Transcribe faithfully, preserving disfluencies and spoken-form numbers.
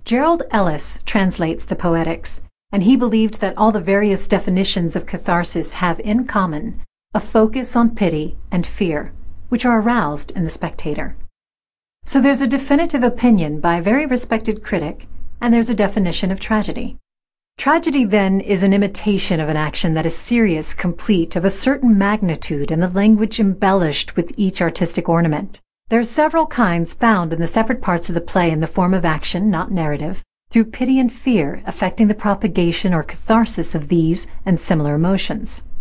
Gerald Ellis translates the Poetics, and he believed that all the various definitions of catharsis have in common a focus on pity and fear, which are aroused in the spectator. So there's a definitive opinion by a very respected critic, and there's a definition of tragedy. Tragedy, then, is an imitation of an action that is serious, complete, of a certain magnitude, and the language embellished with each artistic ornament. There are several kinds found in the separate parts of the play in the form of action, not narrative, through pity and fear affecting the propagation or catharsis of these and similar emotions.